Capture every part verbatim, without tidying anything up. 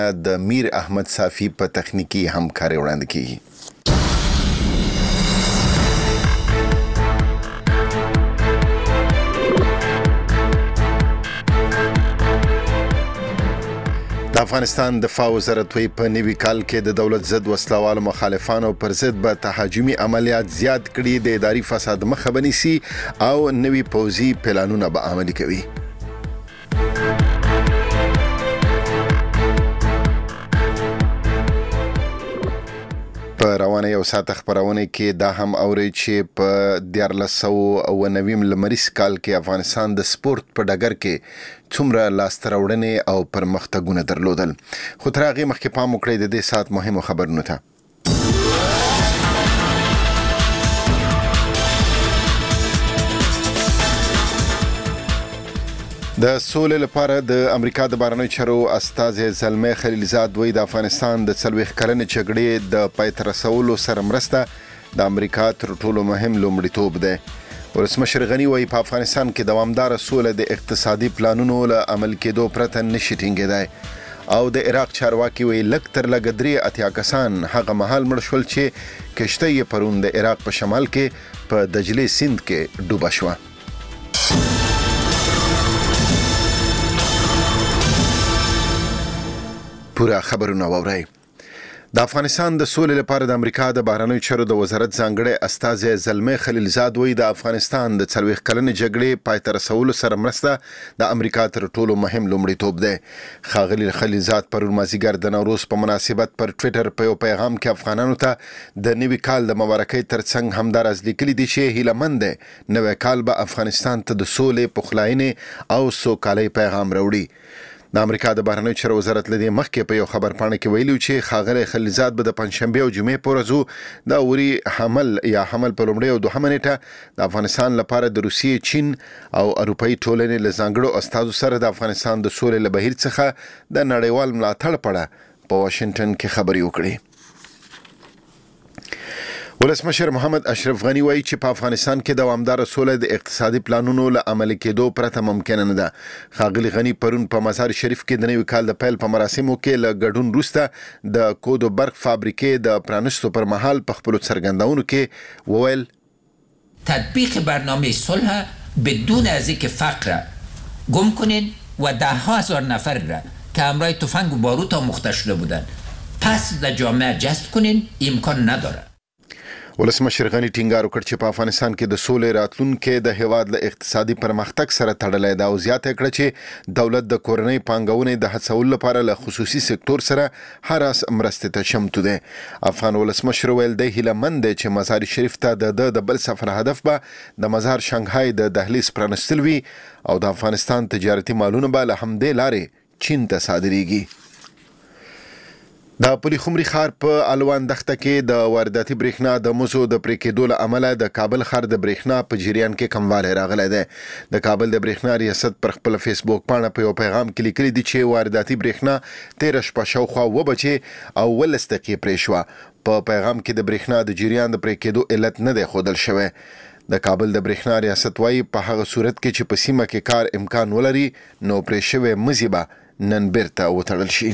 د میر احمد صافی په تخنیکی همکاري وړاندې کیږي. د افغانستان دفاع وزارت وی په نوي کال کې د دولت ضد وسلوالو مخالفانو پر ضد به تهاجمي عملیات زیات کړي، د اداري فساد مخه بنیسي او نوي پوځي پلانونه به عملي کوي. په روانه یو ساعت خبرونه کې دا هم اوري چې په دیارلس سوه او نویم لمریز کال کې افغانستان د سپورت په ډګر کې څومره لاسته راوړنې او پرمختګونه درلودل. خو تر هغې مخکې پام وکړئ د دې ساعت مهمو خبرونو ته. د سولې لپاره د امریکا د بهرنیو چارو استازي زلمي خلیلزاد وایي د افغانستان د څلوېښت کلنې جګړې د پای ته رسولو سره مرسته د امریکا تر ټولو مهم لومړیتوب دی. ولسمشر غني وایي په افغانستان کې دوامداره سوله د اقتصادي پلانونو له عمل کېدو پرته نشي ټینګېدای. او د عراق چارواکي وایي لږ تر لږه درې اتیا کسان هغه مهال مړه شول چې کشته یې پرون د عراق په شمال کې په دجلې سیند کې ډوبه شوه. پورا خبرونه واورئ. د افغانستان د سولې لپاره د امریکا د بهرنیو چارو د وزارت ځانګړی استازی زلمي خلیلزاد وایي د افغانستان د څلوېښت کلنې جګړې پای ته رسولو سره مرسته د امریکا تر ټولو مهم لومړیتوب دی. ښاغلي خلیلزاد پرون مازدیګر د نوروز په مناسبت پر ټویټر په یو پیغام کې افغانانو ته د نوي کال د مبارکۍ ترڅنګ همداراز لیکلي دي چې هیلهمند دی نوی کال به افغانستان ته د سولې، پخلاینې او سوکالۍ پیغام راوړي. د امریکا د بهرنیو چارو وزارت لدی مخکې په یو خبر پاڼه کې ویلي چې ښاغلی خلیلزاد به د پنځشنبې او جمعې په ورځو د اوري حمل یا حمل په لومړۍ او دوهمه نیټه د افغانستان لپاره د روسیې، چین او اروپایي ټولنې له ځانګړو استازو سره د افغانستان د سولې له بهیر څخه د نړیوال ملاتړ په اړه په واشنګټن کې خبرې وکړې. ولسمشر محمد اشرف غني وایي چې په افغانستان کې دوامداره سوله د اقتصادي پلانونو له عملي کېدو پرته ممکنه نه ده. ښاغلي غني پرون په مزار شریف کې د نوي کال د پیل په مراسمو کې له ګډون وروسته د کود و برق فابریکې د پرانستو پر مهال په خپلو څرګندونو کې وویل تطبیق برنامه صلح بدون از اینکه فقر گم کنین و ده ها هزار نفر را که همراه تفنگ و باروت آموخته شده بودند پس در جامعه جذب کنین امکان نداره. ولسمشر غني ټینګار وکړ چې په افغانستان کې د سولې راتلونکي د هیواد له اقتصادي پرمختګ سره تړلی ده او زیاته کړه چې دولت د کورنۍ پانګونې د هڅولو لپاره له خصوصي سکتور سره هر اس مرستې ته چمتو دی. افغان ولسمشر ویل دی هیلهمند دی چې مزار شریف ته د د بل سفر هدف به د مزار شانګهای د دهلیز پرانستل وي او د افغانستان تجارتي مالونه به له همدې لارې چین ته صادریږي. د پلی خمري ښار په الوان دښته کې د وارداتي برېښنا د مزو د پرې کېدو له امله د کابل ښار د برېښنا په جریان کې کموالی راغلی دی. د کابل د برېښنا ریاست پر خپل فیسبوک پاڼه په یو پیغام کې لیکلي دي چې وارداتي برېښنا تېره شپه شاوخوا اوه بجې او اوولس دقیقې پرې شوه. په پیغام کې د برېښنا د جریان د پرې کېدو علت نه دی ښودل شوی. د کابل د برېښنا ریاست وایي په هغه صورت کې چې په سیمه کې کار امکان ولري نو پرې شوی مزي به نن بیرته وتړل شي.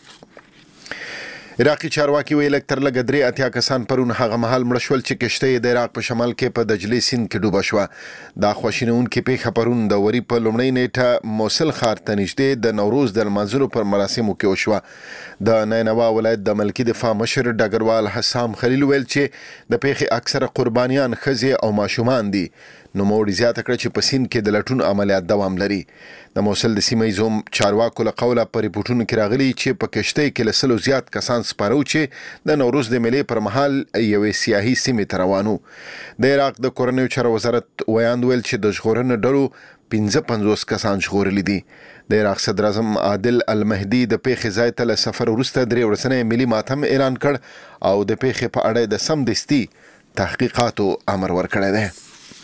عراقي چارواکي ویل تر لږه درې اتیا کسان پرون هغه مهال مړه شول چې کشته یې د عراق په شمال کې په دجلې سیند کې ډوبه شوه. دا خواشینونکې پیښه پرون د وري په لومړۍ نیټه موصل ښار ته نږدې د نوروز د لمانځلو پر مراسمو کې وشوه. د نینوا ولایت د ملکي دفاع مشر ډګروال حسام خلیل ویل چې د پیښې اکثره قربانیان ښځې او ماشومان دي. نو موړي زیاته کړه چې په سیند کې د لټون عملیات دوام لري. د موصل د سیمه ییزو چارواکو له قوله په ریپورټونو کې راغلي چې په کشتۍ کې له سلو زیات کسان سپاره وو چې د نوروز د میلې پر مهال یوې سیاحي سیمې ته روان وو. د عراق د کورنیو چارو وزارت ویاند ویل چې د ژغورنې ډلو پنځه پنځوس کسان ژغورلي دي. د عراق صدر اعظم عادل المهدي د پیښې ځای ته له سفر وروسته درې ورځنی ملي ماتم اعلان کړ او د پیښې په اړه د سمدستي تحقیقاتو امر ورکړی دی.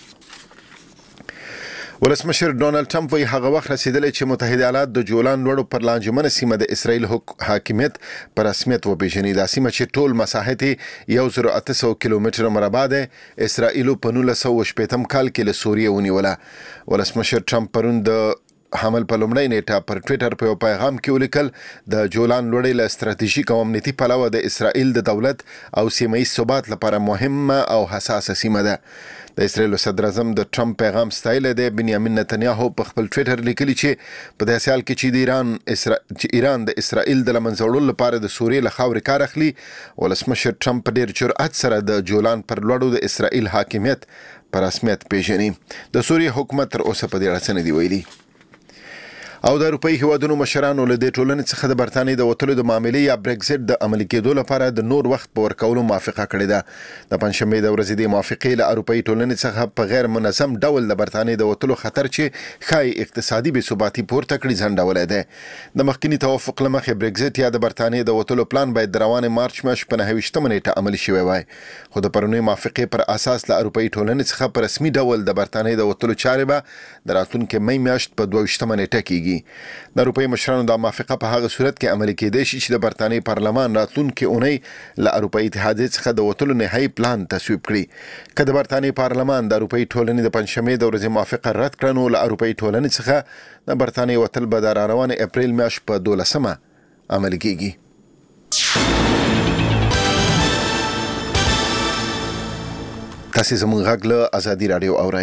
ولسمشر ډونالد ټرمپ وایي هغه وخت رسیدلی چې متحده ایالات د جولان لوړو پر لانجمنه سیمه د اسرائیل حاکمیت په رسمیت وپېژني. دا سیمه چې ټول مساحت یې یو زر اته سوه کیلومتره مربع ده اسرائیلو په نولس سوه شپېتم کال کې له سوریې ونیوله. ولسمشر ټرمپ پرون د حمل په لومړۍ نیټه پر ټویټر په پیغام کې ولیکل د جولان لوړې له ستراتیژیک او امنیتي پلوه د اسرائیل د دولت او سیمه ییز ثبات لپاره مهمه او حساسه سیمه ده. د اسرائیل صدر اعظم د ټرمپ پیغام ستایل دی. بنیامین نتنیاهو په خپل ټویټر لیکلی چې په داسې حال کې چې د ایران اسرا... چې ایران د اسرائیل د لمنځه وړلو لپاره د سوریې له خاورې کار اخلي، ولسمشر ټرمپ په ډېر جرأت سره د جولان پر لوړو د اسرائیل حاکمیت پر رسمیت پیژني. د سوریې حکومت تر اوسه په دې اړه څه نه دی ویلي. او د اروپאי هیوادونو مشرانو له دې ټولنې څخه د برتانیې د وتلو د معاملې یا برگزټ د عملي کېدو لپاره د نور وخت په ورکولو موافقه کړې ده. د پنځشنبې د ورځې د موافقې له اروپאי ټولنې څخه په غیر منظم ډول د برتانیې د وتلو خطر چې ښایي اقتصادي بې ثباتي پورته کړي ځنډولی دی. د مخکینی توافق له مخې برگزټ یا د برتانیې د وتلو پلان باید د روانې مارچ میاشتې په نهه ویشتمه نیټه عملي شوی وای، خو د پرونۍ موافقې پر اساس له اروپאי ټولنې څخه په رسمي ډول د برتانیې د وتلو چارې به د راتلونکي مې میاشت په دوه ویشتمه نیټه کیږي. د اروپאי مشرانو د موافقه په هغه صورت کې عملي کېدای شي چې د برتانیې پارلمان راتلونکي اونۍ له اروپאי اتحادیې څخه د وتلو نهایي پلان تصویب کړي. که د برتانیې پارلمان د اروپאי ټولنې د پنځشنبې د ورځې موافقه رد کړه، نو له اروپאי ټولنې څخه د برتانیې وتل به د راروانې اپریل میاشت په دولسمه عملي کېږي. تاسې زموږ غږ له ازادي راډیو اورئ.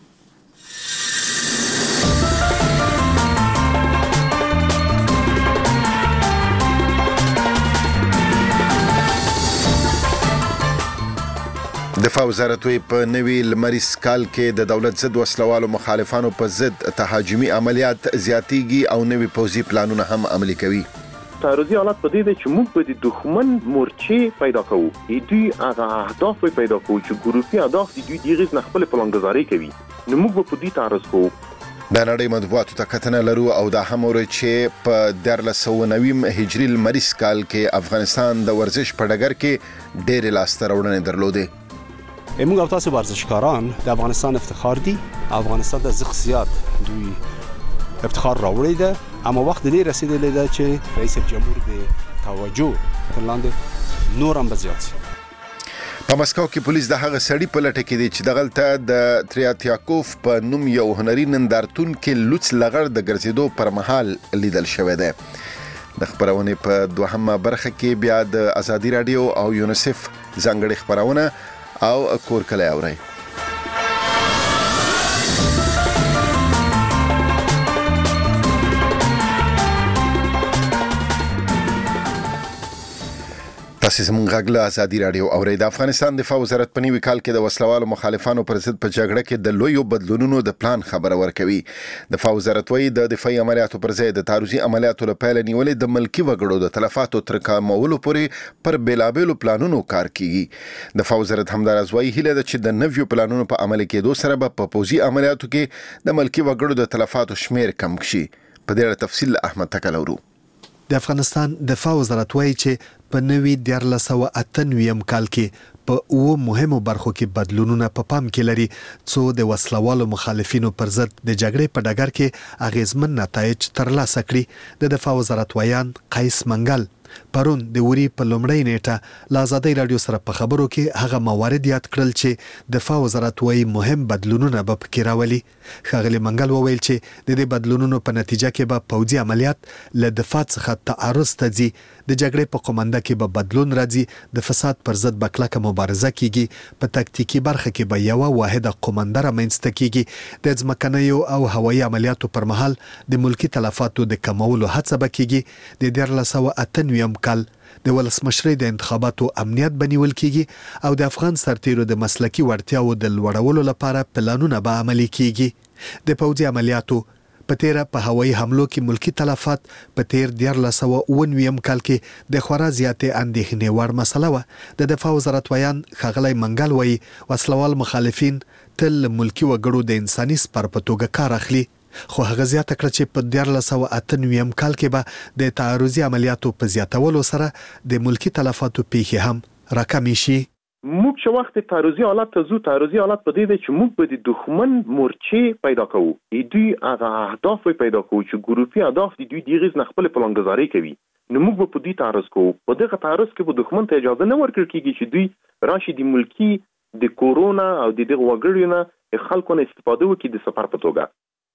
دفاع وزارت وی په نوي لمریز کال کې د دولت ضد وسلوالو مخالفانو په ضد تهاجمي عملیات زیاتیږي او نوي پوځي پلانونه هم عملي کوي. تعرضي حالت په دې دی چې موږ به د دښمن مورچې پیدا کوو، دوی هغه اهداف پیدا کوو چې ګروپي اهداف دي، دوی دغه نه خپل پلانګذاري کوي، نو موږ به په دې تعرض کوو. د نړۍ مطبوعاتو ته کتنه لرو او دا هم ورته چې په دیارلس سوه نوي هجري لمریز کال کې افغانستان د ورزش په ډګر کې ډېرې لاسته راوړنې درلودې. موږ او تاسو ورزشکاران د افغانستان افتخار دي. افغانستان د زغ زیات دوی افتخار راوړی ده، اما وخت دې رسیدلی ده چې رئیس جمهور د توجه پر لاندې نور هم زیات شي. په مسکو کې پولیس د هغه سړي په لټه کې دي چې دغلته د تریاتیاکوف په نوم یو هنري نندارتون کې لوڅ لغړ د ګرځېدو پر مهال لیدل شوی دی. د خبرونې په دوهمه برخه کې بیا د ازادي راډیو او یونیسف ځانګړي خبرونه او کور کلی اورئ. تاسې زموږ غږ له ازادي راډیو اورئ. د افغانستان دفاع وزارت په نوي کال کې د وسلوالو مخالفانو پر ضد په جګړه کې د لویو بدلونونو د پلان خبره ورکوي. دفاع وزارت وایي د دفاعي عملیاتو پر ځای د تعرضي عملیاتو له پیله نیولې د ملکي وګړو د تلفاتو تر کمولو پورې پر بېلابېلو پلانونو کار کیږي. دفاع وزارت همداراز وایي هیله ده چې د نویو پلانونو په عملي کېدو سره به په پوځي عملیاتو کې د ملکي وګړو د تلفاتو شمیر کم شي. په دې اړه تفصیل احمد تکل اورو. د افغانستان دفاع وزارت وایي چې په نوي دیارلس سوه اته نوي کال کې په اوه مهمو برخو کې بدلونونه په پام کې لري، څو د وسلوالو مخالفینو پر ضد د جګړې په ډګر کې اغیزمن نتایج ترلاسه کړي. د دفاع وزارت ویان قیس منګل پرون د وری په لومړۍ نیټه له ازادي راډیو سره په خبرو کې هغه موارد یاد کړل چې دفاع وزارت وایي مهم بدلونونه به پکې راولي. ښاغلي منګل وویل چې د دې بدلونونو په نتیجه کې به پوځي عملیات له دفاع څخه تعرض ته ځي، د جګړې په قومنده کې به بدلون راځي، د فساد پر ضد به کلکه مبارزه کیږي، په تکتیکي برخه کې به یوه واحده قومنده رامنځته کیږي، د ځمکنیو او هوایي عملیاتو پر مهال د ملکي تلفاتو د کمولو هڅه به کیږي. د دیارلس سوه اته نوي کال د ولسمشرۍ د انتخاباتو امنیت بنیول کیږي او د افغان سرتیرو د مسلکي وړتیاو د لوړولو لپاره پلانونه به عملي کیږي. د پوځي عملیاتو په تیره په هوایي حملو کې ملکی تلفات په تیر دیارلس سوه اوه نوي کال کې د خورا زیاتې اندېښنې وړ مسله وه. د دفاع وزارت ویان ښاغلی منګل وایي وسلوال مخالفین تل ملکی وګړو د انساني سپر په توګه کار اخلي، خو هغه زیاته کړه چې په دیارلس سوه اته نوي کال کې به د تعرضي عملیاتو په زیاتولو سره د ملکی تلفاتو پیښې هم راکمې شي. موږ چې وخت تعرضي حالت ته ځو، تعرضي حالت په دې دی چې موږ به د دښمن مورچې پیدا کوو، دوی هغه اهداف پیدا کوو چې ګروپي اهداف دي، دوی دغه نه خپل پلانګذاري کوي، نو موږ به په دې تعرض کوو. په دغه تعرض کې به دښمن ته اجازه نه ورکړل کېږي چې دوی راشي د ملکی د کورونا او د دغه وګړو نه خلکو نه استفاده وکړي د سفر په توګه.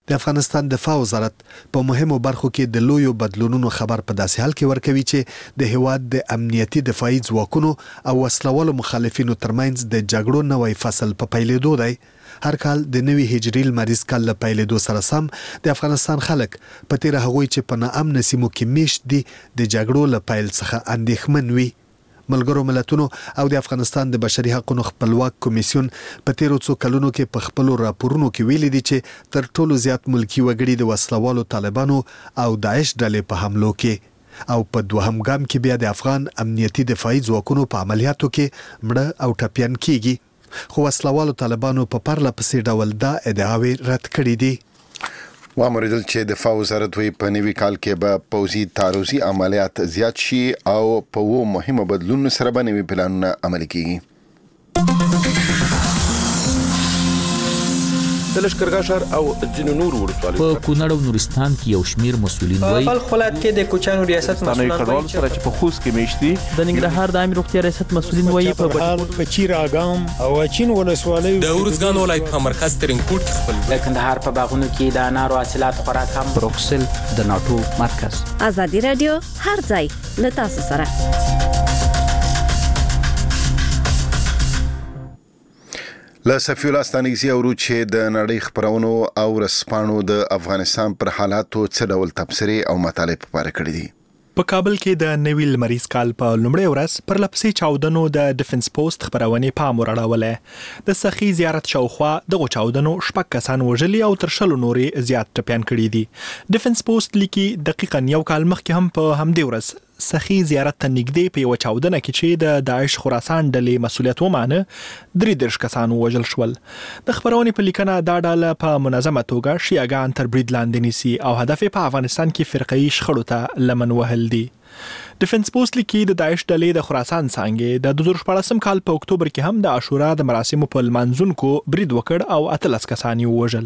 د افغانستان دفاع وزارت په مهمو برخو کې د لویو بدلونونو خبر په داسې حال کې ورکوي چې د هیواد د امنیتي دفاعي ځواکونو او وسلوالو مخالفینو ترمنځ د جګړو نوی فصل په پیلېدو دی. هر کال د نوي هجري لمریز کال له پیلېدو سره سم د افغانستان خلک په تیر هغوی چې په ناامن سیمو کې میشت دي د جګړو له پیل څخه اندېښمن وي. ملګرو ملتونو او د افغانستان د بشري حقوقو خپلواک کمیسیون په تیرو څو کلونو کې په خپلو راپورونو کې ویلي دي چې تر ټولو زیات ملکی وګړي د وسلوالو طالبانو او داعش ډلې په حملو کې او په دوهم ګام کې بیا د افغان امنیتي دفاعي ځواکونو په عملیاتو کې مړه او ټپیان کیږي. خو وسلوالو طالبانو په پرله پسې ډول دا ادعاوې رد کړې دي. وامریدل چې دفاع وزارت وی په نوي کال کې به پوځي تعرضي عملیات زیات شي او په وو مهمه بدلون سره به نوي پلانونه عملي کیږي. د لشکرګاه ښار او ځینو نورو ولسوالیو په کونړ او نورستان کې یو شمیر مسؤلین وایي په خپل ولایت کې د کوچانو ریاست مسؤلان وایي چې په خوست کې میشتي د ننګرهار د عامه روغتیا ریاست مسؤلین وایي په بهار په چیر اګام او چین ولسوالیو د اورزګان ولایت په مرکز ترینکوټ کې خپل د کندهار په باغونو کې د انارو حاصلات خوراک هم بروکسل د ناتو مرکز. ازادي رادیو هر ځای له تاسو سره. له صفی الله ستانګزي اورو چې د نړۍ خبرونو او رسپانو د افغانستان پر حالاتو څه ډول تبصرې او مطالب پاره کړې دي. په کابل کې د نوي لمریز کال په لومړۍ ورځ پر لپسې چاودنو د ډیفنس پوسټ خبرونه پام وراړولې. د سخی زیارت شاوخوا دغه چاودنو شپږ کسان وژلي او تر شلو نورې زیات ټپیان کړي دي. ډیفنس پوسټ لیکي دقیقاً یو کال مخکې هم په همدې ورځ سخی زیارت ته نږدې په یو چاودنه کې چې د داعش خراسان ډلې مسؤلیت ومانه درې دېرش کسان وژل شول. د خبرونې په لیکنه دا ډله په منظمه توګه شیعاګان تر برید لاندې نیسي او هدف په افغانستان کې فرقه‌ایي شخړو ته لمن وهل دي. ډیفنس پوسټ لیکي د داعش ډلې د خراسان څنګه د دوه زره شپږم کال په اکتوبر کې هم د عاشورا د مراسمو په لمانځونکو برید وکړ او اتلس کسان یې وژل.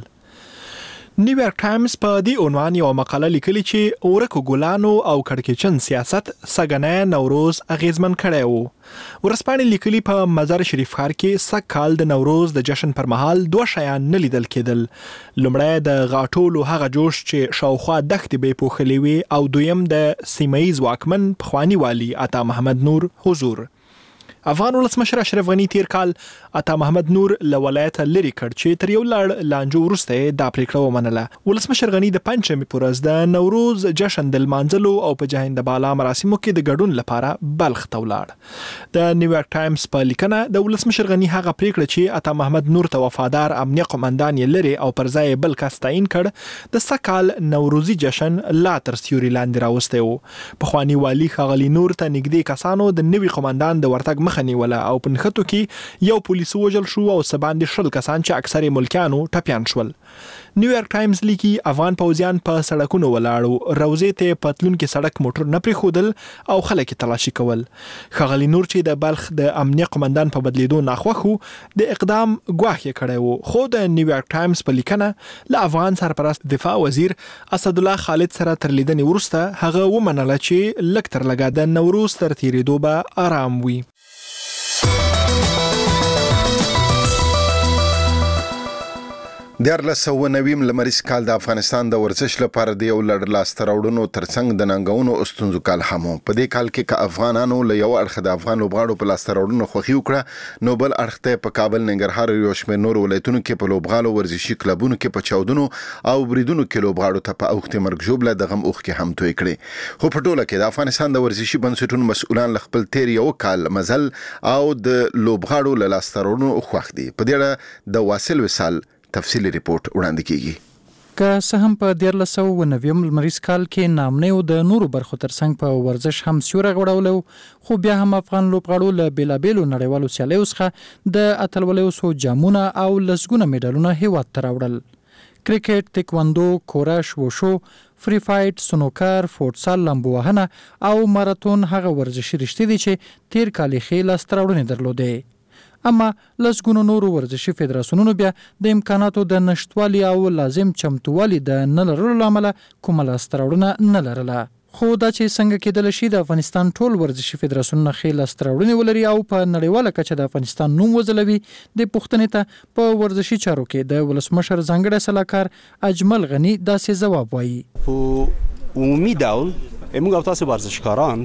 نیویارک ټایمز په دې عنوان یو مقاله لیکلي چې اورکو ګلانو او کړکېچن سیاست سګنه نوروز اغیزمن کړی وو. ورسپانې لیکلي په مزار شریف ښار کې سږ کال د نوروز د جشن پر مهال دوه شیان نه لیدل کېدل. لومړی د غاټولو هغه جوش چې شاوخوا دښتې به پوښلې وي او دویم د سیمه‌ییز واکمن پخواني والي عطا محمد نور حضور. افغان ولسمشر اشرف غنی تیر کال عطا محمد نور له ولایت لري کړ چې تر یو لړ لانجو وروسته دا پریکړه ومنله. ولسمشر غنی د پنځمې په ورځ د نوروز جشن د لمانځلو او په جهیند بالا مراسمو کې د ګډون لپاره بلخ ته ولاړ. د نیویارک ټایمز په لیکنه د ولسمشر غنی هغه پریکړه چې عطا محمد نور ته وفادار امنیه قومندان یې لري او پر ځای بل کس تعیین کړ د سکال نوروزي جشن لا تر سیوري لاندې راوسته و. پخواني والي ښاغلي نور ته نږدې کسانو د نوي قومندان د ورتګ خنیوله او په نخټو کې یو پولیس وژل شو او سباندې شل کسان چې اکثر ملکیانو ټپیان شول. نیویارک ټایمز لیکي افغان پوځیان په سړکونو ولاړو، روزې ته پتلون کې سړک موټر نه پریښودل او خلک تلاشي کول. ښاغلي نور چې د بلخ د امنیه قومندان په بدلیدو ناخوښ وو د اقدام ګواښ یې کړی وو. خو د نیویارک ټایمز په لیکنه له افغان سرپرست دفاع وزیر اسدالله خالد سره تر لیدنې وروسته هغه ومنله چې لږ تر لږه د نوروز تر تیریدو به آرام وي. دیارلس سوه نویم لمریز کال د افغانستان د ورزش لپاره د یو لړ لاسته راوړنو ترڅنګ د ننګونو او ستونزو کال هم و. په دې کال کې که افغانانو له یو اړخه د افغان لوبغاړو په لاسته راوړنو خوښي وکړه، نو بل اړخ ته په کابل، ننګرهار او یو شمېر نورو ولایتونو کې په لوبغالو ورزشي کلبونو کې په چاودنو او بریدونو کې لوبغاړو ته په اوښتې مرګ ژوبله د غم اوښکې هم توی کړې. خو په ټوله کې د افغانستان د ورزشي بنسټونو مسؤلان له خپل تیر یو کال مزل او د لوبغاړو له لاسته راوړنو خوښ دي. په دې اړه د واصل وصال تفصیلی ریپورت وړاندې کیږي. که څه هم په دیارلس سوه نویم لمریز کال کې نامنیو د نورو برخو ترڅنګ په ورزش هم سیوری غوړولو، خو بیا هم افغان لوبغاړو له بیلابیلو نړیوالو سیالیو څخه د اتلولیو څو جامونه او لسګونه میډالونه هیواد ته راوړل. کرکټ، تکواندو، کورش، وشو، فری فایټ، سنوکر، فوټسال، لامبو وهنه او ماراتون هغه ورزشي رشتې دي چې تیر کال یې ښې لاسته راوړنې درلودې. اما لسګونو نورو ورزشي فدراسیونونو بیا د امکاناتو د نشټوالي او لازم چمتووالي د نه لرلو له امله کومه لاسته راوړنه نه لرله. خو دا چې څنګه کېدل شي د افغانستان ټول ورزشي فدراسیونونه ښې لاسته راوړنې ولري او په نړیواله کچه د افغانستان نوم وځلوي د پوښتنې ته په ورزشي چارو کې د ولسمشر ځانګړی سلاکار اجمل غني داسې ځواب وایي. په عمومي ډول موږ او تاسو ورزشکاران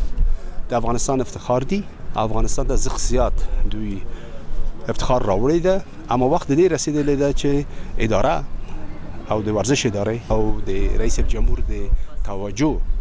د افغانستان افتخار دي. افغانستان د زغ زیات دوی افتخار راوړی ده، اما وخت دې رسیدلی ده چې اداره او د ورزش اداره او د رئیس جمهور د توجه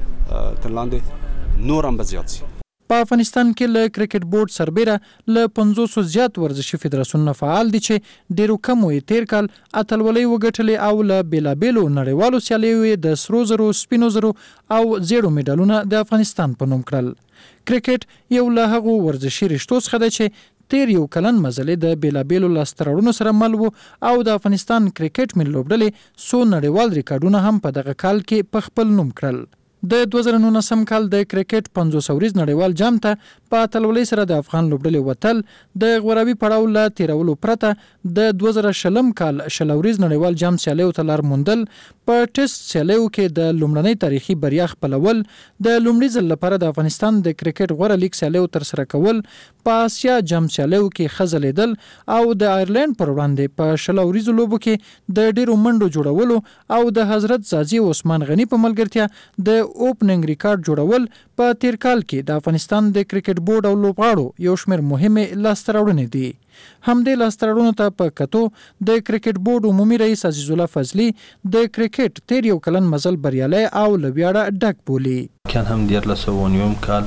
تر لاندې نور هم زیات شي. په افغانستان کې له کرکټ بورډ سربېره له پنځوسو زیات ورزشي فدراسیونونه فعال دي چې ډېرو کمو یې تیر کال اتلولۍ وګټلې او له بېلابېلو نړیوالو سیالیو یې د سرو زرو، سپینو زرو او زیړو میډالونه د افغانستان په نوم کړل. کرکټ یو له هغو ورزشي رشتو څخه ده چې تیر یو کلن مزلې د بېلابېلو لاسته راوړنو سره مل و او د افغانستان کرکټ ملي لوبډلې څو نړیوال ریکارډونه هم په دغه کال کې په خپل نوم کړل. د دوه زره نولسم کال د کرکټ پنځوس ورځ نړیوال جام ته په اتلولۍ سره د افغان لوبډلې وتل د غوراوي پړاو له تیرولو پرته د دوه زره شلم کال شل ورځ نړیوال جام سیالیو ته لار موندل، په ټیسټ سیالیو کې د لومړنۍ تاریخي بریا خپلول، د لومړي ځل لپاره د افغانستان د کرکټ غوره لیګ سیالیو ترسره کول، په آسیا جام سیالیو کې ښه ځلېدل او د آیرلینډ پر وړاندې په شل ورځو لوبو کې د ډېرو منډو جوړولو او د حضرت زازي عثمان غني په ملګرتیا د اوپننګ ریکارډ جوړول په تیر کال کې د افغانستان د کرکټ بورډ او لوبغاړو یو شمېر مهمې لاسته راوړنې دي. همدې لاسته راوړنو ته په کتو د کرکټ بورډ عمومي رئیس عزیز الله فضلي د کرکټ تیر یو کلن مزل بریالی او له ویاړه ډک بولي. کان هم دیارلس سوه نویم کال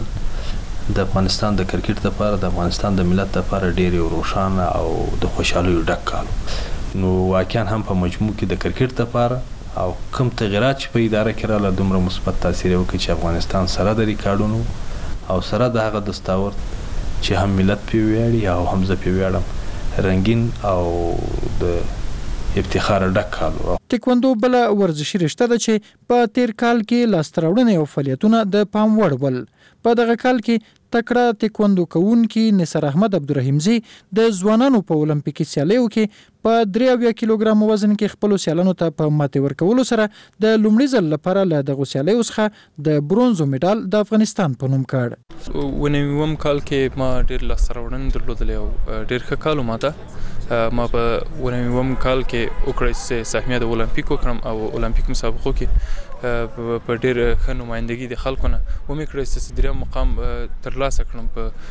د افغانستان د کرکټ لپاره د افغانستان د ملت لپاره ډېر روښانه او د خوشحالیو ډک کال، نو واقعا هم په مجموع کې د کرکټ لپاره او کوم تغیرات چې په اداره کې رااله دومره مثبت تاثیر وکړي چې افغانستان سره د ریکارډونو او سره د هغه دستاورد چې هم ملت پې ویاړي او هم زه پې ویاړم رنګین او د افتخار ډک کال. تکواندو بله ورزشي رشته ده چې په تیر کال کې لاسته راوړنې او فعالیتونه د پام وړ ول. په دغه کال کې تکړه تکواندو کوونکي نثار احمد عبدالرحیمزي د ځوانانو په اولمپیکي سیالیو کې په درې اویا کیلوګرام وزن کې خپلو سیالانو ته په ماتې ورکولو سره د لومړي ځل لپاره له دغو سیالیو څخه د برونزو میډال د افغانستان په نوم کړ. ونویم کال کې ما ډېر لاسته راوړنې درلودلې او ډېر ښه کال و ماته. ما په ونویم کال کې وکړی چې سهمیه د اولمپیک وکړم او اولمپیک مسابقو کې په ډېر ښه نمایندګي د خلکو نه ومې کړی چې درېیم مقام ترلاسه کړم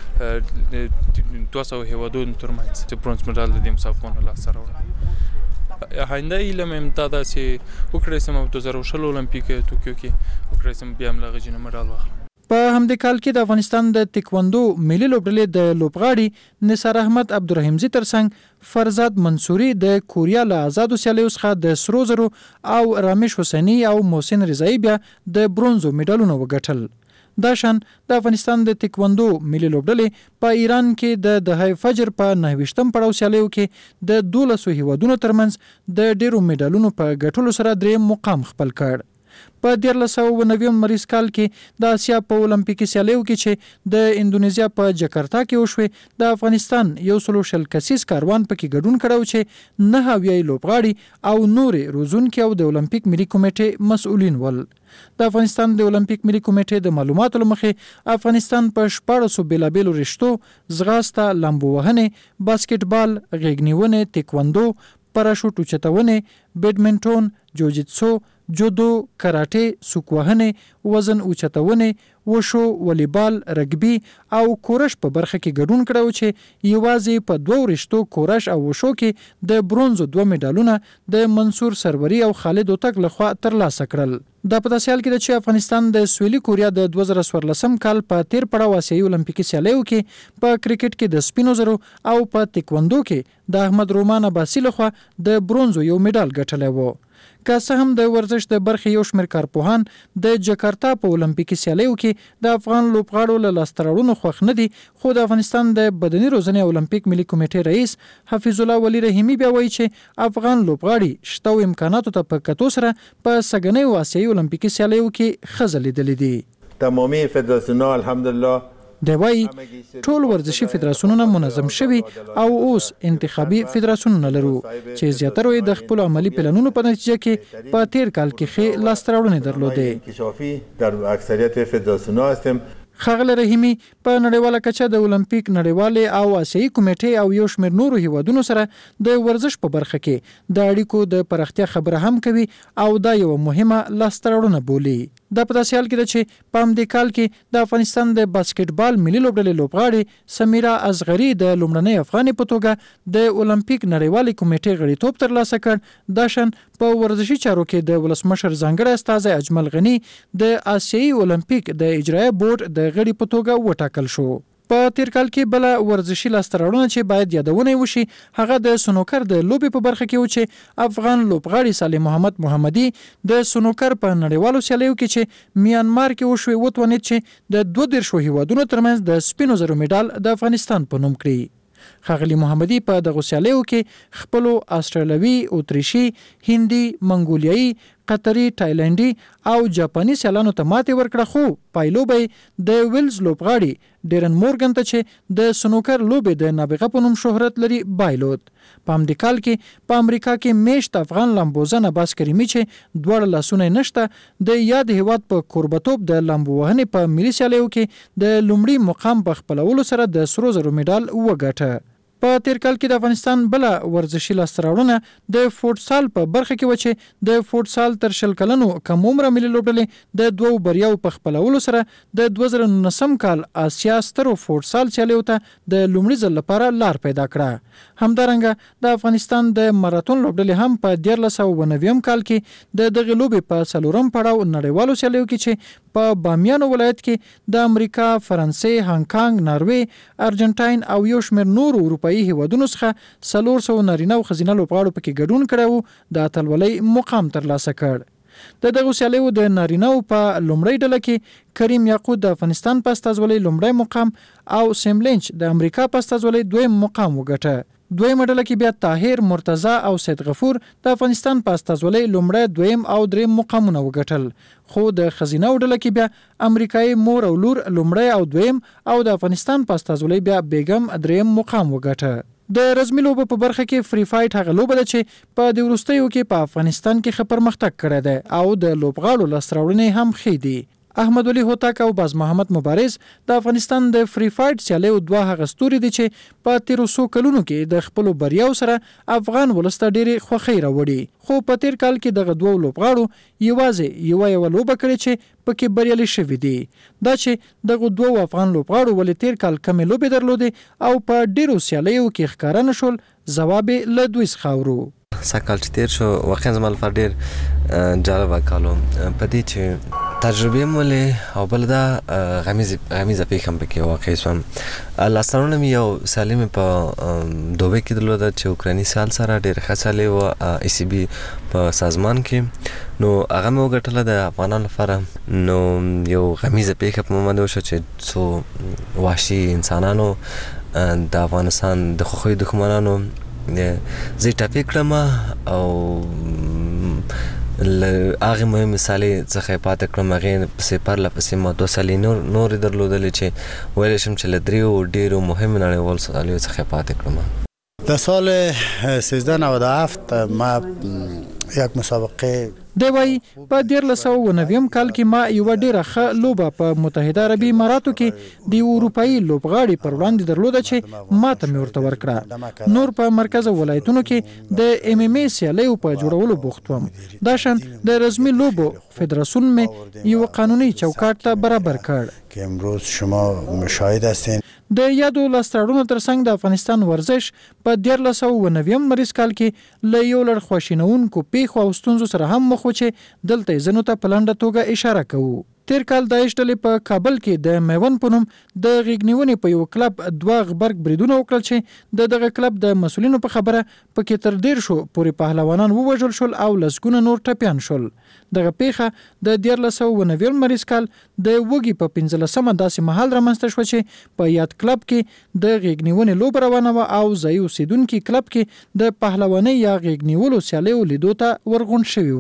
په دوه سوه هیوادونو ترمنځ چې برونز مډال د دې مسابقو نه لاسته راوړم. آینده هیله مې دا ده چې وکړی شم په دوه زره شل اولمپیک توکیو کې وکړی شم بیا هم له هغې جینه مډال واخلم. په همدې کال کې د افغانستان د تکواندو ملي لوبډلې د لوبغاړي نثار احمد عبدالرحیمزي ترڅنګ فرزاد منصوري د کوریا له آزادو سیالیو څخه د سرو زرو او رامیش حسیني او محسن رضایي بیا د برونزو میډالونه وګټل. دا شان د افغانستان د تکواندو ملي لوبډلې په ایران کې د دهه فجر په نهه ویشتم پړاو سیالیو کې د دولسو هیوادونو ترمنځ د ډېرو میډالونو په ګټلو سره درېیم مقام خپل کړ. په دیارلس سوه اوه نوي مریض کال کې د آسیا په اولمپیکي سیالیو کې چې د اندونیزیا په جکارتا کې وشوې د افغانستان یو سلو شل کسیز کاروان پکې ګډون کړی چې نهه اویا لوبغاړي او نورې روزونکي او د اولمپیک ملي کمیټې مسؤلین ول. د افغانستان د اولمپیک ملي کمیټې د معلوماتو له مخې افغانستان په شپاړسو بېلابېلو رشتو ځغاسته، لامبو وهنې، باسکټبال، غېږ نیونې، تکواندو، پراشوټ اوچتونې، بیډمنټون، جوجیتسو، جودو، کراټې، سوک وهنې، وزن اوچتونې، وشو، والیبال، رګبي او کورش په برخه کې ګډون کړی چې یوازې په دوو رشتو کورش او وشو کې د برونزو دوه میډالونه د منصور سروري او خالد اوتک لخوا ترلاسه کړل. دا په داسې حال کې ده چې افغانستان د سویلي کوریا د دوه زره څوارلسم کال په تیر پړاو آسیایي اولمپیکي سیالیو کې په کرکټ کې د سپینو زرو او په تکواندو کې د احمد رومان عباسي لخوا د برونزو یو میډال ګټلی و. که څه هم د ورزش د برخې یو شمېر کارپوهان د جکارتا په اولمپیکي سیالیو کې د افغان لوبغاړو له لاسته راوړنو خوښ نه دي، خو د افغانستان د بدني روزنې اولمپیک ملي کمیټې رئیس حفیظ الله ولی رحیمي بیا وایي چې افغان لوبغاړي شته او امکاناتو ته په کتو سره په سږنیو آسیایي اولمپیکي سیالیو کې ښه ځلېدلي دي. تمامی فدراسیون‌ها الحمدلله دی وایي ټول ورزشي فدراسیونونه منظم شوي او اوس انتخابي فدراسیونونه لرو چې زیاتره یې د خپل عملی پلانونو په نتیجه کې په تیر کال کې ښې لاسته راوړنې درلودې. در اکثریت فدراسیون‌ها هستیم. ښاغلی رحیمي په نړیواله کچه د اولمپیک نړیوالې او آسیایي کمیټې او یو شمېر نورو هیوادونو سره د ورزش په برخه کې د اړیکو د پراختیا خبره هم کوي او دا یو مهمه لاسته راوړنه بولي. دا په داسې حال کې ده چې په همدې کال کې د افغانستان د باسکټبال ملي لوبډلې لوبغاړې سمیرا اصغري د لومړنۍ افغانې په توګه د اولمپیک نړیوالې کمیټې غړیتوب ترلاسه کړ. دا شان په ورزشي چارو کې د ولسمشر ځانګړی استازی اجمل غني د آسیایي اولمپیک د اجرایه بورډ د غړي په توګه وټاکل شو. په تیر کال کې بل ورزشي لاسته راوړنه چې باید یادونه وشي هغه د سنوکر د لوبې په برخه کې و چې افغان لوبغاړي صالح محمد محمدي د سنوکر په نړیوالو سیالیو کې چې میانمار کې وشوي وتوانید چې د دوه دیرشو هیوادونو ترمنځ د سپینو زرو میډال د افغانستان په نوم کړي. ښاغلي محمدي په دغه سیالیو کې خپلو آسترالیوي، اتریشي، هندي، منګولیایي، قطري، تایلنډي او جاپاني سیالانو ته ماتې ورکړه، خو پایلوبه د ویلز لوبغاړي ډیرن مورګن ته چې د سنوکر لوبې د نابغه په نوم شهرت لري بایلود. په همدې کال کې په امریکا کې میشت افغان لامبوزن عباس کریمي چې دواړه لاسونه نشته د یاد هیواد په کوربتوب د لامبو وهنې په ملي سیالیو کې د لومړي مقام په خپلولو سره د سرو زرو میډال وګټه. په تیر کال کې د افغانستان بل ورزشي لاسته راوړنه د فوټسال په برخه کې و چې د فوټسال تر شل کلنو کم عمره ملي لوبډلې د دوو بریاو په خپلولو سره د دوه زره نولسم کال آسیا سترو فوټسال سیالیو ته د لومړي ځل لپاره لار پیدا کړه. همدارنګه د افغانستان د ماراتون لوبډلې هم په دیارلس سوه نوي کال کې د دغه لوبې په څلورم پړاو نړیوالو سیالیو کې چې په بامیانو ولایت کې د امریکا، فرانسې، هانګ کانګ، ناروې، ارجنټاین او یو شمېر نورو اروپایي هیوادونو څخه څلور سوه نارینه او ښځینه لوبغاړو پکې ګډون کړی و د اتلولۍ مقام ترلاسه کړ. د دغو سیالیو د نارینه‌و په لومړۍ ډله کې کریم یاقوت د افغانستان په استازولۍ لومړی مقام او سیم لینچ د امریکا په استازولۍ دویم مقام وګټه. دویمه ډله کې بیا طاهر، مرتضی او سید غفور د افغانستان په استازولۍ لومړی، دویم او دریم مقامونه وګټل. خو د ښځینه‌و ډله کې بیا امریکایي مور او لور لومړی او دویم او د افغانستان په استازولۍ بیا بیګم دریم مقام وګټه. د رزمي لوبو په برخه کې فری فایټ هغه لوبه ده چې په د وروستیو کې په افغانستان کې ښه پرمختګ کړی دی او د لوبغاړو لاسته راوړنې هم ښې دي. احمد ولي هوتک او باز محمد مبارز د افغانستان د فری فایټ سیالیو دوه هغه ستوري دي چې په تیرو څو کلونو کې د خپلو بریاو سره افغان ولس ته ډېرې خوښۍ راوړي. خو په تیر کال کې دغه دوه لوبغاړو یوازې یوه یوه لوبه کړې چې پکې بریالي شوي دي. دا چې دغه دوه افغان لوبغاړو ولې تیر کال کمې لوبې درلودې او په ډېرو سیالیو کې ښکاره نه شول، ځواب یې له دوی څخه اورو. سږ کال چې تیر شو واقعا زما لپاره ډېر جالبه کال و په دې چې تجربې مو ولې او بل دا غمیزه پېښه هم پکې واقع شوم. لاسته راوړنه مې یو سیالي مې په دوبۍ کې درلوده چې اوکرایني سیال سره ډېره ښه سیالي وه ای سی بي په سازمان کې، نو هغه مې وګټله د افغانانو لپاره. نو یو غمیزه پېښه په ما باندې وشوه چې څو وحشي انسانانو د افغانستان د خوښیو دښمنانو زه ټاپې کړم او له هغې مهمې سیالۍ څخه یې پاتې کړم. هغې پسې پرله پسې ما دوه سیالۍ نور نورې درلودلې چې ویلی شم چې له دریو ډېرو مهمو نړیوالو سیالیو څخه یې پاتې کړم. در سال سیزده نود و هفت ما یک مسابقه دی وایي په دیارلس سوه نوي کال کې ما یوه ډېره ښه لوبه په متحده عربي اماراتو کې د اروپایي لوبغاړي پر وړاندې درلوده چې ماته مې ورته ورکړه. نور په مرکزه ولایتونو کې د ایم ایم ای سیالیو په جوړولو بوخت وم. دا شان د رزمي لوبو فدراسیون مې یو قانوني چوکاټ ته برابر کړ که امروز شما مشاهد هستین. د یادو لاسته راوړنو ترڅنګ د افغانستان ورزش په دیارلس سوه نوي مریض کال کې له یو لړ خواشینونکو پیښو او ستونزو سره هم مخ و چې دلته یې ځینو ته په لنډه توګه اشاره کوو. تیر کال داعش ډلې په کابل کې د میوند په نوم د غېږ نیونې په یو کلب دوه غبرګ بریدونه وکړل چې د دغه کلب د مسؤلینو په خبره پکې تر ډېر شو پورې پهلوانان ووژل شول او لسګونه نور ټپیان شول. دغه پیښه د دیارلس سوه نوي مریض کال د وږي په پنځلسمه داسې مهال رامنځته شوه چې په یاد کلب کې د غېږ نیونې لوبه روانه وه او ځایي اوسېدونکي کلب کې د پهلوانۍ یا غېږ نیولو سیالیو لیدو ته ورغونډ شوي وو.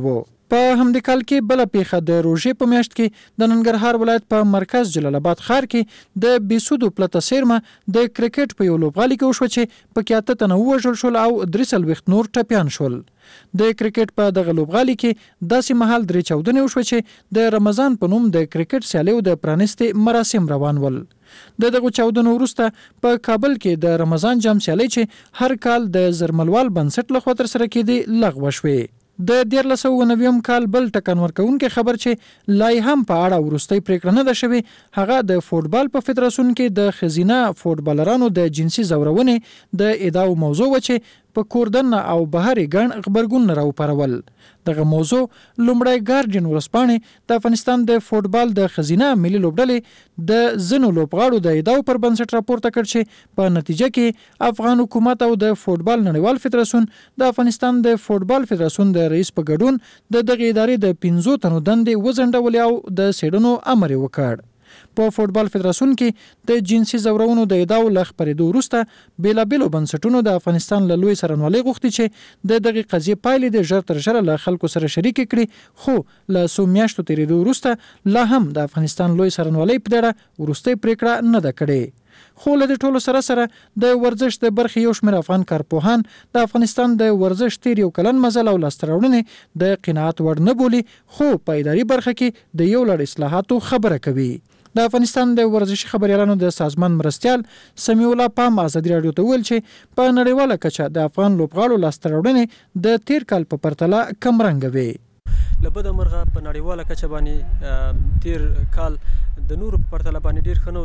په همدې کال کې بل پیښه د روژې په میاشت کې د ننګرهار ولایت په مرکز جلال آباد ښار کې د بیسودو پلته سیرمه د کرکټ په یو لوبغالي کې وشو چې په کې اته تنه ووژل شول او درې څلوېښت نور ټپیان شول. د کرکټ په دغه لوبغالي کې داسې مهال درې چاودنې وشوه چې د رمضان په نوم د کرکټ سیالیو د پرانیستې مراسم روان ول. د دغه چاودنو وروسته په کابل کې د رمضان جام سیالۍ چې هر کال د زرملوال بنسټ لخوا ترسره کېدې لغوه شوې. د دیارلس سوه نوي کال بل ټکان ورکوونکی خبر چې لا هم په اړه وروستۍ پریکړه نه ده شوې هغه د فوټبال په فدراسیون کې د ښځینه فوټبالرانو د جنسي ځورونې د ادعاو موضوع و چې په کوردن او بهرې ګڼ خبرګون راوپارول. دغه موضوع لومړی ګارډین ورځپاڼې د افغانستان د فوټبال د ښځینه ملي لوبډلې د ځینو لوبغاړو د ادعاو پر بنسټ راپورته کړ چې په نتیجه کې افغان حکومت او د فوټبال نړیوال فدراسیون د افغانستان د فوټبال فدراسیون د رئیس په ګډون د دغه ادارې د پنځو تنو دندې وزنډولې او د څېړنو امر یې وکړ. په فوټبال فدراسیون کې د جنسي ځورونو د ادعاو له خپرېدو وروسته بېلابېلو بنسټونو د افغانستان له لوی څارنوالۍ غوښتي چې د دغې قضیې پایلې د ژر تر ژره له خلکو سره شریکې کړي، خو له څو میاشتو تېرېدو وروسته لا هم د افغانستان لوی څارنوالۍ په اړه وروستۍ پرېکړه نه ده کړې. خو له دې ټولو سره سره د ورزش د برخې یو شمېر افغان کارپوهان د افغانستان د ورزش تیر یو کلن مزل او لاسته راوړنې د قناعت وړ نه بولي، خو په اداري برخه کې د یو لړ اصلاحاتو خبره کوي. د افغانستان د ورزشي خبريالانو د سازمان مرستيال سمیع الله پام ازادي رادیو ته ویل چې په نړیواله کچه د افغان لوبغاړو لاسته راوړنې د تیر کال په پرتله کم رنګ وي. لبد مرغه په نړیواله کچه باندې تیر کال د نورو په پرتله باندې ډیر ښه نه و،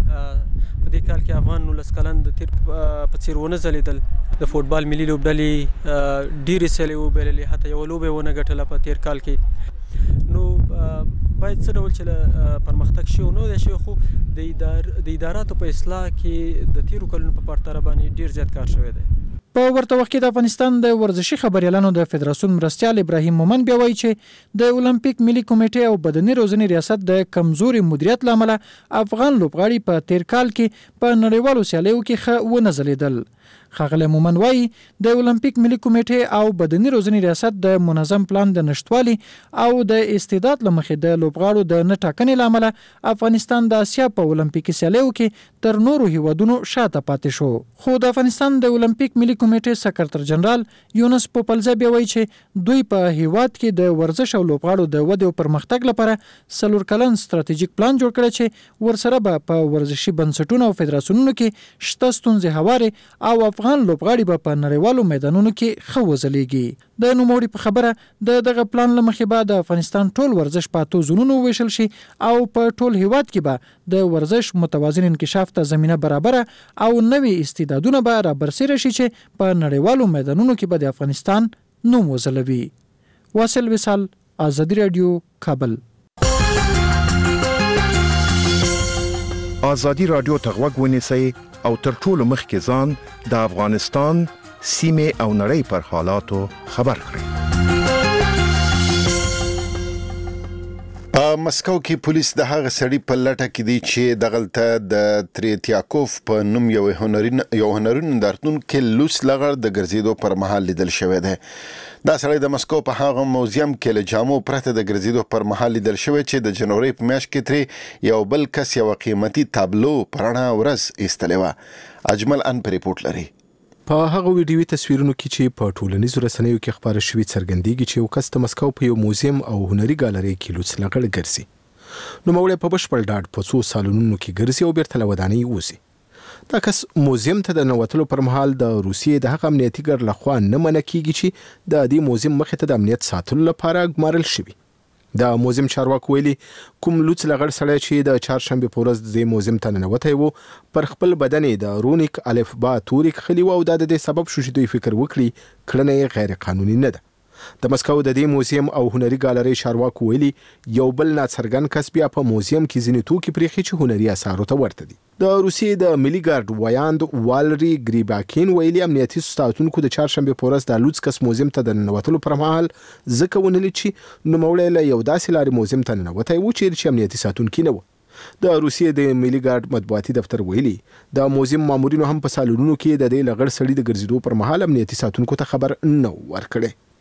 ځکه په دې کال کې افغان نولس کلن د تیر په څیر ونه ځلیدل. د فوټبال ملي لوبډلې ډېرې سیالۍ وبایللې، حتی یوه لوبه یې ونه ګټله په تیر کال کې. نو باید څه ډول چې پرمختګ شوی نه دی شوی، خو د ادار د اداراتو په اصلاح کې د تیرو کلونو په پرتله باندې ډیر زیات کار شوی دی. په ورته وخت کې د افغانستان د ورزشي خبريالانو د فدراسیون مرستيال ابراهیم مومن بیا وایي چې د اولمپیک ملي کمیټې او بدني روزنې ریاست د کمزوري مدیریت لامل افغان لوبغاړي په تیر کال کې په نړیوالو سیالیو کې ښه ونه ځلیدل. ښاغلی مومن وایي د اولمپیک ملي کمیټې او بدني روزنې ریاست د منظم پلان د نشټوالي او د استعداد له مخې د لوبغاړو د نه ټاکنې له امله افغانستان د اسیا په اولمپیکي سیالیو کې تر نورو هیوادونو شاته پاتې شو. خو د افغانستان د اولمپیک ملي کمیټې سکرټر جنرال یونس پوپلزه بیا وایي چې دوی په هیواد کې د ورزش او لوبغاړو د ودې او پرمختګ لپاره څلور کلن ستراتیژیک پلان جوړ کړی چې ورسره به په ورزشي بنسټونو او فدراسیونونو کې شته ستونزې هوارې او افغان لوبغاړي به په نړیوالو میدانونو کې ښه وځلیږي. د نوموړي په خبره د دغه پلان له مخې به د افغانستان ټول ورزش په اتو زونونو وویشل شي او په ټول هیواد کې به د ورزش متوازن انکشاف ته زمینه برابره او نوي استعدادونه به رابرسېره شي چې په نړیوالو میدانونو کې به د افغانستان نوم وځلوي. واصل وصال، آزادي رادیو، کابل. آزادي رادیو ته غوږ ونیسئ او تر ټولو مخکې ځان د افغانستان سیمې او نړۍ پر حالاتو خبر کړئ. په مسکو کې پولیس د هغه سړي په لټه کې دي چې دغلته د تریتیاکوف په نوم یو هنرین یو هنرین نندارتون کې لوس لغړ د ګرځېدو پر مهال لیدل شوی دی. دا سړی د مسکو په هغه موزیم کې له جامو پرته د ګرځېدو پر مهال لیدل شوی چې د جنوري په میاشت کې ترې یو بل کس یو قیمتي تابلو په رڼا ورځ ایستلې وه. اجمل ان په ریپورت لري. په هغه ویډیوي تصویرونو کې چې په ټولنیزو رسنیو کې خبره شوې څرګندېږي چې یو کس د مسکو په یو موزیم او هنري ګالري کې لوڅ لغړ ګرځي. نوموړی په بشپړ ډاډ په څو سالونونو کې ګرځي او بیرته له ودانۍ وځي. دا کس موزیم ته د ننوتلو پر مهال د روسیې د هغه امنیتي ګارد لخوا نه منع کیږي چې د دې موزیم مخې ته د امنیت ساتلو لپاره ګمارل شوي. د موزیم چارواکو ویلي کوم لوڅ لغړ سړی چې د چهارشنبې په ورځ د موزیم ته ننوتی و پر خپل بدن د رونیک الفبا توري کښلي و او دا د دې سبب شو چې دوی فکر وکړي کړنه یې غیر قانوني نه ده. د مسکو د دې موزیم او هنري ګالري چارواکو ویلي یو بل ناڅرګند کس بیا په موزیم کې ځینې توکي پرېښي چې هنري اثارو ته ورته دي. د روسیې د ملي ګارد وایاند والري ګریباکین ویلي امنیتي ساتونکو د چهارشنبې په ورځ د لوڅ کس موزیم ته د ننوتلو پر مهال ځکه ونه لید چې نوموړی له یو داسې لارې موزیم ته ننوتی و چیرې چې امنیتي ساتونکي نه و. د روسیې د ملي ګارد مطبوعاتي دفتر ویلي د موزیم مامورینو هم په سالونونو کې د دې لغړ سړي د ګرځېدو پر مهال امنیتي ساتونکو ته خبر نه ورکړی.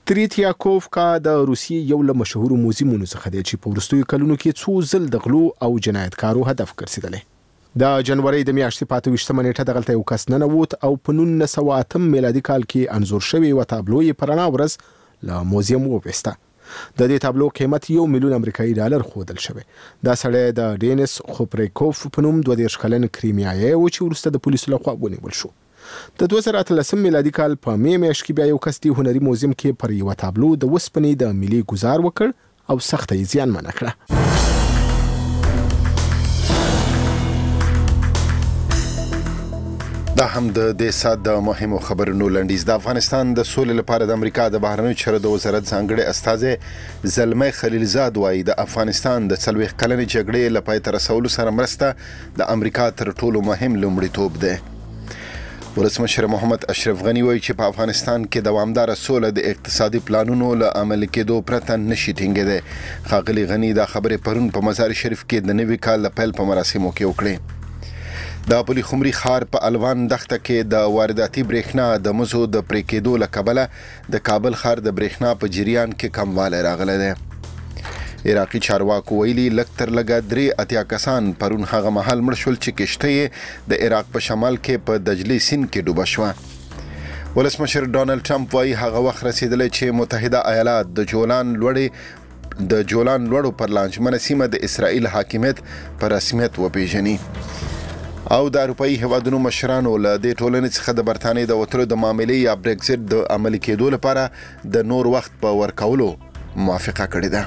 تریتیاکوف د روسیې یو له مشهورو موزیمونو څخه دی چې په وروستیو کلونو کې څو ځل د غلو او جنایتکارو هدف ګرځېدلی. د جنوري د میاشتې په اته ویشتمه نیټه دغلته یو کس ننوت او په نولس سوه اتم میلادي کال کې انځور شوې یوه تابلو یې په رڼا ورځ له موزیم وویسته. د دې تابلو قیمت یو میلیون امریکایي ډالر ښودل شوی. دا سړی د ډینیس خوپریکوف په نوم دوه دېرش کلن کریمیایی و چې وروسته د پولیسو لخوا ونیول شو. د دوه زره اتلسم میلادي کال په می میاشت کې بیا یو کس د هنري موزیم کې پر یوه تابلو د وسپنې د ملي ګزار وکړ او سخته یې زیانمنه کړه. دا هم د دې سات د مهمو خبرونو لنډیز. د افغانستان د سولې لپاره د امریکا د بهرنیو چارو د وزارت ځانګړي استازی زلمي خلیلزاد وایي د افغانستان د څلوېښت کلنې جګړې له پای ته رسولو سره مرسته د امریکا تر ټولو مهم لومړیتوب دی. ولسمشر محمد اشرف غنی وایي چې په افغانستان کې دوامداره سوله د اقتصادي پلانونو له عملي کېدو پرته نشي ټینګېدی. ښاغلي غنی دا خبرې پرون په مزار شریف کې د نوي کال د پیل په مراسمو کې وکړې. د پلی خمري ښار په الوان دښته کې د وارداتي برېښنا د مزو د پرې کېدو له کبله د کابل ښار د برېښنا په جریان کې کموالی راغلی دی. عراقي چارواکو ویلي لږ تر لږه درې اتیا کسان پرون هغه مهال مړه شول چې کشته یې د عراق په شمال کې په دجلي سیند کې ډوبه شوه. ولسمشر ډانلډ ټرمپ وایي هغه وخت رسیدلی چې متحده ایالات د جولان لوړې د جولان لوړو پر لانجمنه سیمه د اسرائیل حاکمیت په رسمیت وپیژني. او د اروپایي هیوادونو مشرانو له دې ټولنې څخه د برتانیې د وتلو د معاملې یا برېکزټ د عملي کېدو لپاره د نور وخت په ورکولو موافقه کړې ده.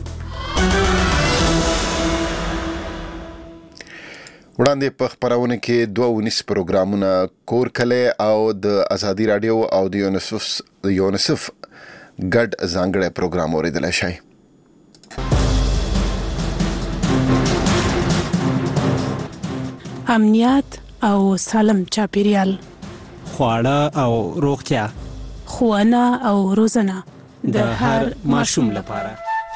وړاندې په خپرونه کې دوه ونیس پروګرامونه کور کلی او د ازادي راډیو او د یونیسف یونیسف ګډ ځانګړی پروګرام اوریدلی شئ. امنیت او سالم چاپیریال، خواړه او روغتیا، ښوونه او روزنه د هر ماشوم لپاره.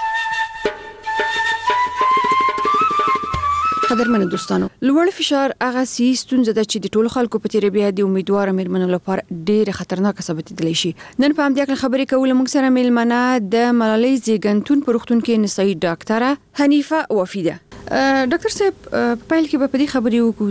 قدرمنو دوستانو، لوړ فشار هغه سي ستونزه ده چې د ټولو خلکو په تیره بیا د امیدوار میرمنو لپاره ډېر خطرناک ثابتېدلی شي. نن په همدې اړه خبرې کول موږ سره میلمنه د ملالۍ زیږنتون په روغتون کې نسایي ډاکټره حنیفه وفي ده. ډاکټر صاحب په پیل کې به په دې خبرې وکړو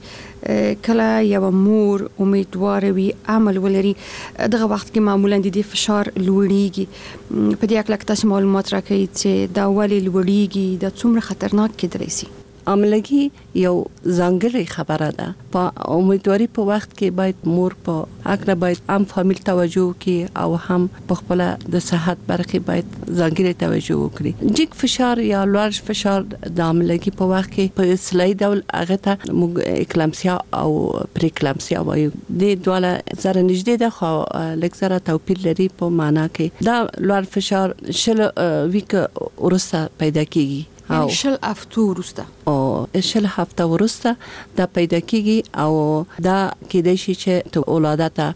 چې کله یو مور امیدواره وي عمل ولري دغه وخت کې معمولا د دې فشار لوړیږي. په دې اړه تاسو معلومات راکړئ چې دا ولې لوړیږي، دا څومره خطرناک کېدلی شي؟ عملګي یو ځانګړی خبره ده. په امیدواري په وخت کې باید مور په اکره باید هم فامیل توجه وکړي او هم په خپل د صحت برخه باید ځانګړی توجه وکړي. جګ فشار یا لوړ فشار د عملګي په وخت کې په اصطلاحي ډول هغه ته موږ اکلامسیا او پریکلامسیا وایو. د دواله سره نږدې ده خو لږ سره توپیر لري په معنا کې. دا لوړ فشار شل ویک ورسته پیدا کیږي او شل هفته ورسته او شل هفته ورسته دا پیدا کیږي او دا کېدای شي چې ته ولادت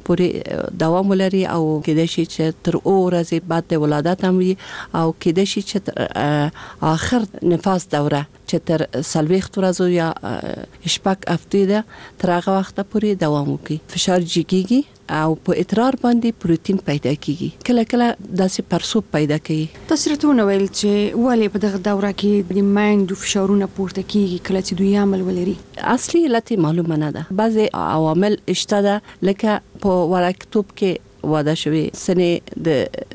پورې دوام ولري او کېدای شي چې تر او ورځې بعد د ولادت هم وي او کېدای شي چې تر اخر نفاس دوره چې تر څلوېښت ورځو یا شپږ هفتې ده تر هغه وخته پورې دوام وکړي. فشار جګیږي او په ادرار باندې پروتین پیدا کیږي، کله کله داسې پرسوب پیدا کوي. تاسو راته وویل چې ولې په دغه دوره کې د مایندو فشارونه پورته کیږي کله چې دوی عمل ولري؟ اصلي علت معلومه نه ده. بعضي عوامل شته ده لکه په وړکتوب کې واده شوی سنې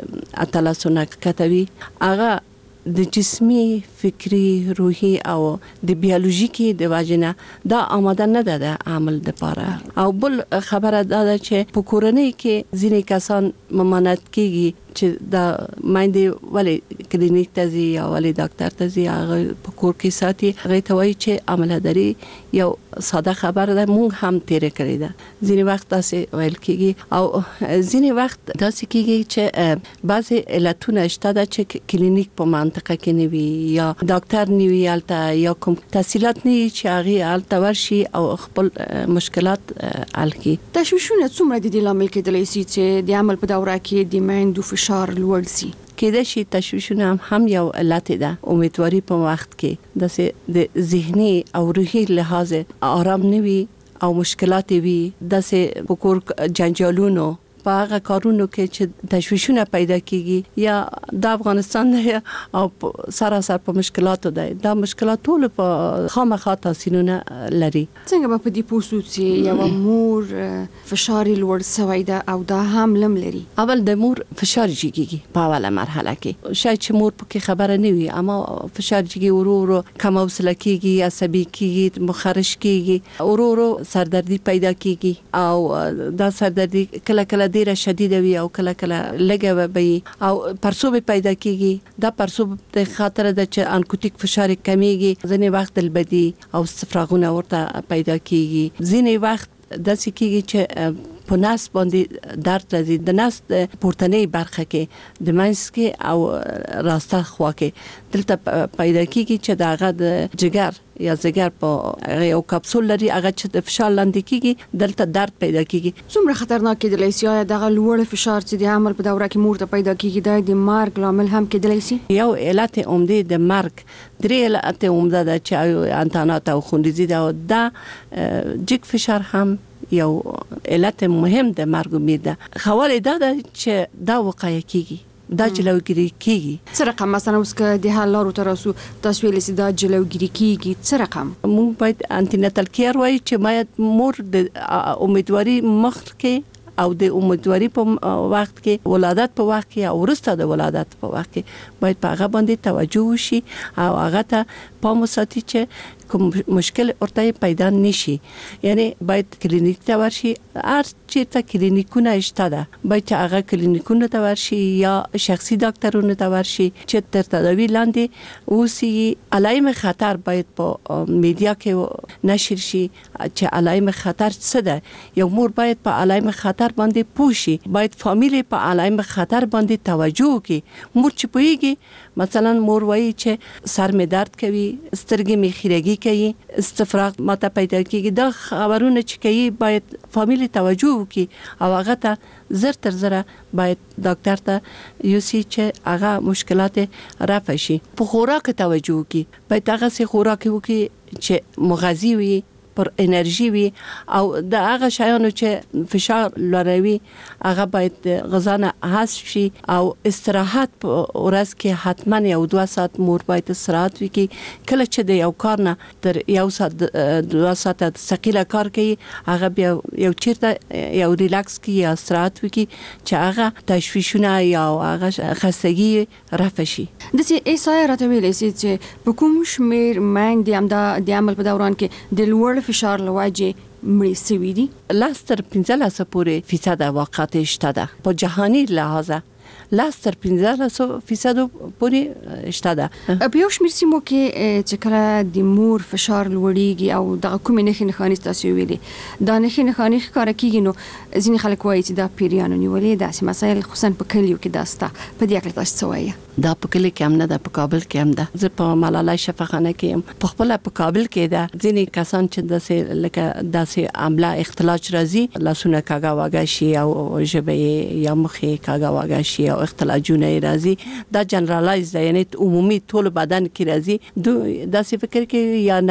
د اتلسونه کتوي، هغه د جسمي، فکری، روحي او د بیولوژیکي د واجنه دا آماده نه ده د عمل لپاره. او بل خبره دا ده چې په کورنۍ کې ځینې کسان ممانعت کیږي چې دا مایندې ولې کلینیک ته ځي یا ولې ډاکټر ته ځي، هغه په کور کې ساتي. هغه ته وایي چې عملداري یو ساده خبره ده، موږ هم تیر کړی ده. ځینې وخت داسې ویل کیږي او ځینې وخت داسې کیږي چې بعضې علتونه شته ده چې کلینیک په منطقه کې نه وي یا ډاکټر نه وي هلته یا کوم تحصیلات نه وي چې هغې هلته ورشي او خپل مشکلات حل کړي. تشویشونه څومره د دې لامل کېدلی شي چې د عمل په دوره کې د میندو فشار لوړ شي؟ کېدای شي تشویشونه هم یو علت ده. امیدواري په وخت کې داسې د ذهني او روحي لحاظ آرام نه وي او مشکلات وي، داسې په کور جنجالونو په هغه کارونو کې چې تشویشونه پیدا کیږي یا د افغانستان او سراسر په مشکلاتو دی. دا مشکلات ټول په خامخا تاثیرونه لري. څنګه به په دې پوسو چې یو مور فشار لوړ شوی ده او دا هم لم لري؟ اول د مور فشار جګیږي په اوله مرحله کې. شاید چې مور پکې خبره نه وي اما فشار جګي ورو ورو کم حوصله کیږي، عصبي کیږي، مخرش کیږي، ورو ورو سردردي پیدا کیږي او دا سردردي کله کله ډیره شدیده وي او کله کله لږه وي او پرسوب پیدا کیږي. دا پرسوب د خاطر د چې انکوتیک فشار کمیږي، ځینې وخت البدی او استفراغونه ورته پیدا کیږي، ځینې وخت داسې کیږي چې په نس باندې درد راځي، د نس پورتنۍ برخه کې د منځ کې او راسته خوا کې دلته پیدا کیږي چې دغه د جګر یا زګر په یو کپسول لري، هغه چې د فشار لاندې کیږي دلته درد پیدا کیږي. څومره خطرناک کېدلی شي دغه لوړ فشار چې د حمل په دوره کې مور ته پیدا کیږي د مرګ لامل هم کېدلی شي؟ یو علت عمده د مرګ درې علت عمده ده چې انتانات او خوندیزي ده. دا جګ فشار هم یو علت مهم د مرګ امید ده. خواله دا ده چې دا وقایه کیږي، دا جلوګیری کیږي. څه رقم مثلا اوس که د حل لارو تر اوسه تاسو ویل چې دا جلوګیری کیږي، څه رقم؟ موږ باید انټیناتل کیر وایي چې باید مور د امیدواري مخ کې او د امیدواري په وخت کې، ولادت په وخت کې او وروسته د ولادت په وخت کې باید په هغه باندې توجه وشي او هغه ته پام وساتي چې کوم مشکل ورته پیدا نشي. یعنی باید کلینیک ته ورشي، هر چیرته کلینیکونه شته ده، باید هغه کلینیکونه ته ورشي یا شخصي ډاکټرونو ته ورشي چې تر تداوی لاندې اوسي. علائم خطر باید په میډیا کې نشر شي چې علائم خطر څه ده. یو مور باید په علائم خطر باندې پوه شي، باید فامیل په علائم خطر باندې توجه وکړي. مور چې پوهیږي مثلا مور وایي چې سر می درد کوي، سترګې می خیرګي کوي، استفراغ ماته پیدا کیږي، دا خبرونه چې کوي باید فامیل توجه وکړي او هغه ته زر تر زره باید ډاکټر ته یوسي چې هغه مشکلات رفع شي. په خوراک توجه وکړي، باید هغه سي خوراک وکړي چې مغذي وي، پر انرژي وي او د هغه شیانو چې فشار لوړوي هغه باید غذا نه حذف شي او استراحت په ورځ کې حتما یو دوه ساعت مور باید استراحت وکړي. کله چې د یو کار نه تر یو ساعت دوه ساعت ثقيله کار کوي هغه بیا یو چیرته یو ریلاکس کوي یا استراحت وکړي چې هغه تشویشونه یا هغه خستګي رفع شي. د سې ایسای راته ویلې چې په کوم شمیر مانګ د امدا د عمل په دوران کې د لوړ فشار لواجه مړی سوي دي. لاس تر پنځلس پورې فیصد واقعات شته ده په جهاني لحاظه، لاس تر پنځلس فیصد پورې شته ده. په یو شمیر سیمو کې چې کله د مور فشار لوړیږي او د کومې نښې نښانې تاسو ویلې دا نښې نښانې ښکاره کیږي نو ځینې خلک وایي چې دا پیریانو نیولې داسې مسایل خصوصا په کلیو کې دا سته. په دې اړه تاسو څه وایي؟ دا په کلی کې هم نه ده، په کابل کې هم ده. زه په ملالای شفاخانه کې هم په خپل په کابل کې ده. ځینې کسان چې داسې لکه داسې عمله اختلاج راځي، لاسونه کاغا واګا شي او ژبه یا مخې کاغا واګا شي او اختلاجونه راځي. دا جنرالایز ده، یعنی عمومي ټول بدن کې راځي. داسې فکر کې یا